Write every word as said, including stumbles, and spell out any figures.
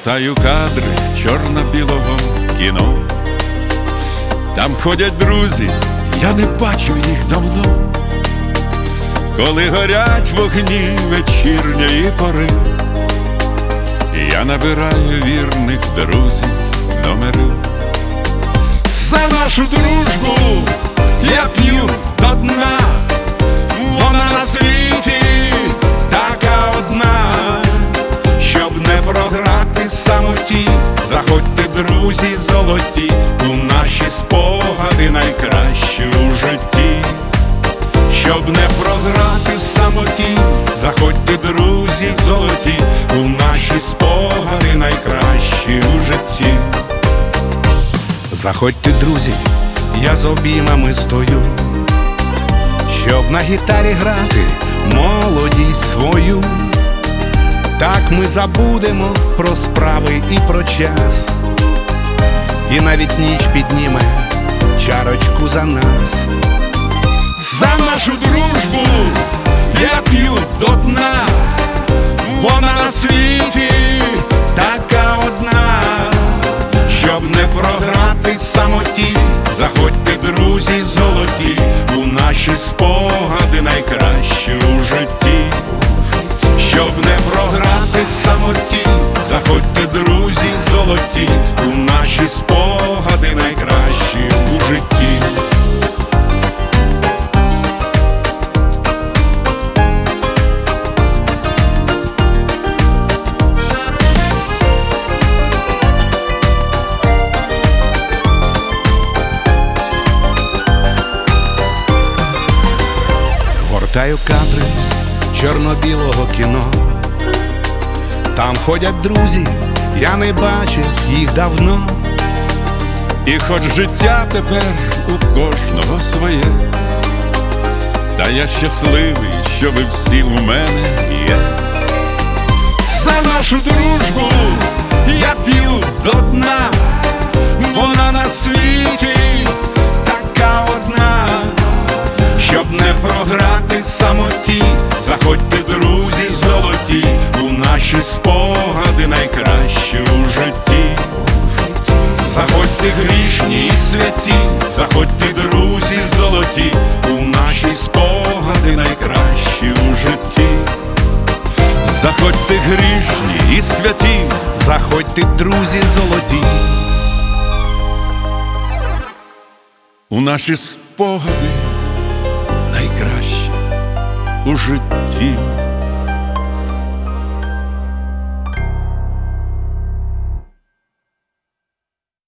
Гортаю кадри чорно-білого кіно. Там ходять друзі, я не бачив їх давно. Коли горять вогні вечірньої пори, я набираю вірних друзів номери. За нашу дружбу я п'ю до дна, вона на світі така одна. Щоб не програти самоті, заходьте, друзі золоті, у наші спогади найкращі у житті. Щоб не програти самоті, заходьте, друзі золоті, у наші спогади найкращі у житті. Заходьте, друзі, я з обіймами стою, щоб на гітарі грати молодість свою. Так ми забудемо про справи і про час, і навіть ніч підніме чарочку за нас. За нашу дружбу я п'ю до дна, вона на світі така одна. Щоб не програти самоті, заходьте, друзі золоті, у наші спогади найкращі у житті. Щоб не програти самоті, заходьте, друзі золоті, у наші спогади найкращі у житті. Гортаю кадри чорно-білого кіно. Там ходять друзі, я не бачив їх давно. І хоч життя тепер у кожного своє, та я щасливий, що ви всі у мене є. За нашу дружбу я п'ю до дна, вона на світі така одна. Щоб не програти самоті, заходьте, друзі золоті, у наші спогади найкращі у житті. Заходьте, грішні і святі, заходьте, друзі золоті, у наші спогади найкращі у житті. Заходьте, грішні і святі, заходьте, друзі золоті, у наші спогади найкраще у житті.